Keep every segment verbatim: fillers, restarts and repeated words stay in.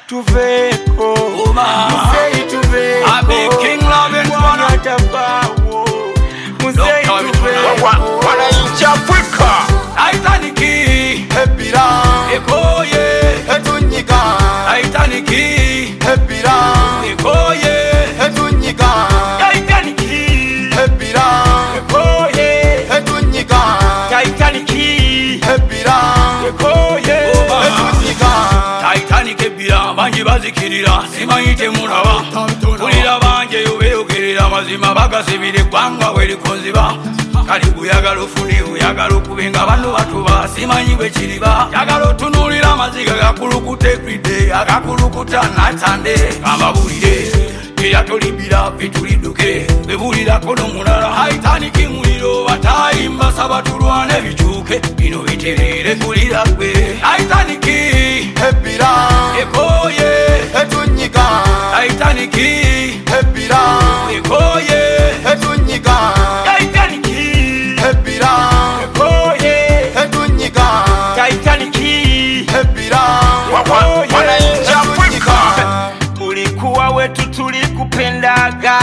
tuveko Musei tuveko I be King Loving Mwana Tabawo Musei tuveko Wana inchi Afrika Taitaniki Hepira Ekoye Hetunyika Taitaniki Hepira Ekoye Hetunyika Taitaniki Hepira Ekoye Hetunyika Taitaniki Hepira Ekoye Hetunyika Titanic ebira banji bazikirira simayite mulaba kulira banje yobeyogerera mazima bagasibire kwanga weri konziba kali kuyagala ofune uyagala okubenga bantu batuba simanyi bwe kiriba yagala otunulira amaziga gakulukuta everyday agakulukuta natande amabulire eyatolibira fituliduke bebulirako n'omulala Titanic muliro batayimba saba tulwane bicuke bino biterere kulira gwe Titanic Hepira Ekoye Hetunyika Titanic Hepira Ekoye Hetunyika Titanic Hepira Ekoye Hetunyika Titanic Hepira Wana inchi Afrika Ulikuwa wetu tulikupendaga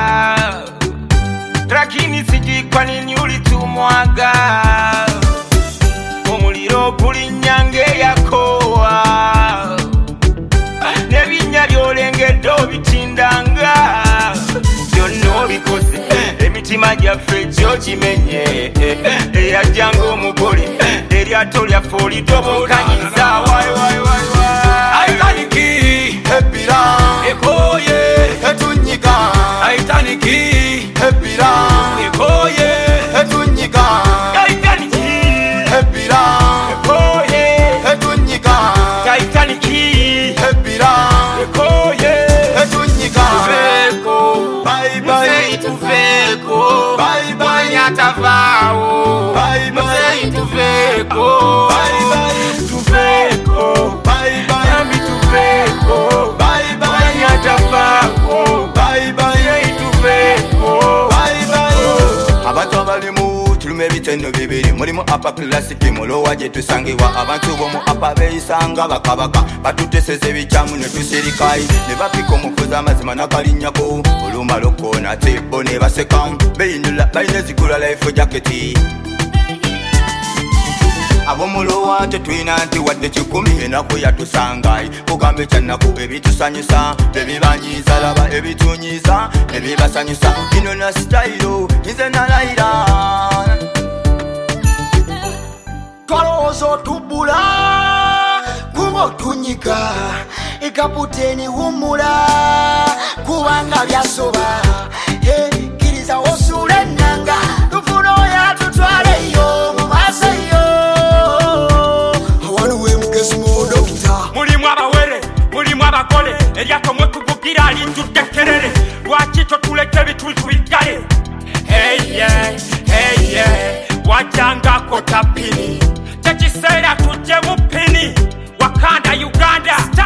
lakini sijui kwa nini ulitumwaga omuliro guli nyange yakowa nebinya byolengedde obitindanga byonna obikoze emitima gyaffe gyo gimenye eyajjanga omugole eryato lyaffe olitobokanyiza wayi wayi wayi Titanic Hepira Ekoye Hetunyika Titanic Hepira Ekoye Hetunyika Titanic Hepira Ekoye Hetunyika Titanic Hepira Ekoye Hetunyika Tuveko Bye bye tuveko Bye bye Nyatavao Bye bye tuveko Bye bye Tuveko Bye bye Yami tuveko Bye bye Nyatavao Bye bye Tuveko Bye bye Abantu abalimu tulume bitendo bibiri mulimu apa classic mulowa je tusangibwa abantu bomu apa beisanga bakabaka batuteseze bichamu ne tusirikai ne bapika omufuza amazima nakalinyako oluma lokona tebo ne baseka beyinula bayine zigula life jacket abo mulowa tetwina nti wadde kikumi enaku yatusangai kugambe kyanaku ebitusanyusa bebibanyiza laba ebitunyiza ebibasanyusa ino na style nze nalayira twalowooza tubula kuba otunyika ekaputeni wumula kubanga byasoba kkiriza osula ennanga tufuna oya tutwaleyo mu maaso yo awaliwo mugezi mu dokita mulimu abawere mulimu abagole eryato mwe kuvugira alinjuddekerere lwaki totuleka ebitultu biggale eye eye wajjangako tapini tekiseera tujje mu pini Wakanda Uganda